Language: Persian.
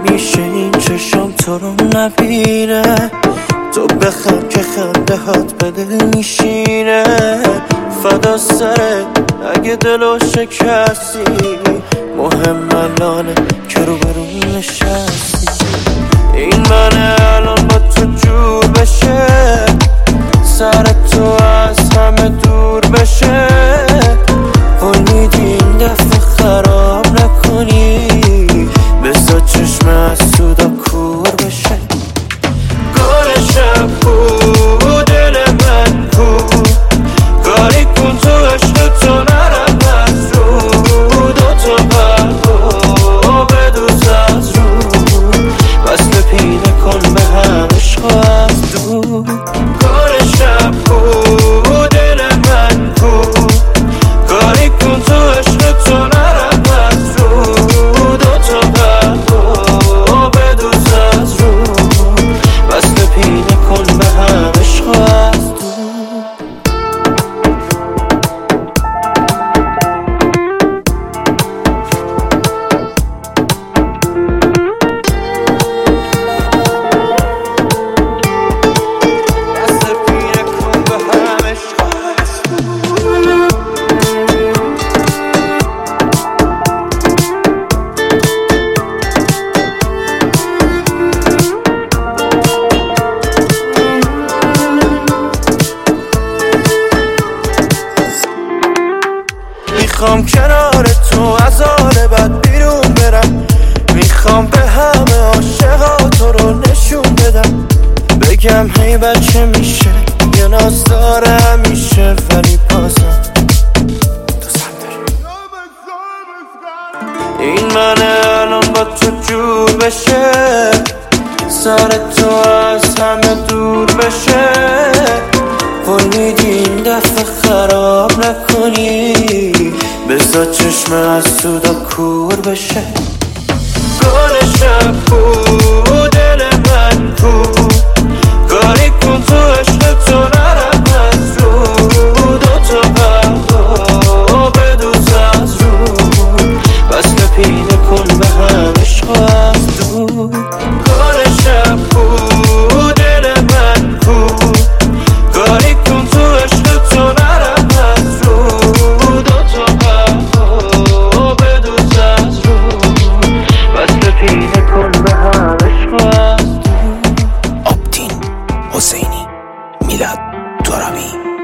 نمیشه این چشم تو رو نبینه، تو بخند که خنده هات به دل میشینه. فدا سره اگه دلو شکستی، مهم الانه که رو برون نشستی. این منه الان با تو جور بشه، سر تو از همه دور بشه. قول میدی این دفعه خراب نکنی، بذار چشم از سودا کور بشه. گل شب کو دل من کو، کاری کن تو عشق تو نرم از رو. دوتا برگو بدوز از رو، وصل پینه کن به هم عشق از دور. گل شب کو دل من کو، کاری کن تو عشق تو نرم از رو. دوتا برگو بدوز از رو، وصل پینه کن به هم عشق از دور. میخوام کنار تو از حال بد بیرون برم، میخوام به همه عاشقا تو رو نشون بدم. بگم هی بچه میشه یه ناز داره همیشه، ولی بازم دوستم داری. این منه الان با تو جور بشه، سر تو از همه دور بشه. قول میدی این دفعه خراب نکنی، بذار چشم از سودا کور بشه. گل شب کو دل من کو، کاری کن تو عشق تو نرم از رو. دوتا برگو بدوز از رو، وصل پینه کن به هم عشق از دور. گل شب کو دل من کو، کاری کن تو عشق تو نرم از رو. دوتا برگو بدوز از رو، وصل پینه کن به هم عشق از دور. آبتین حسینی، میلاد ترابی.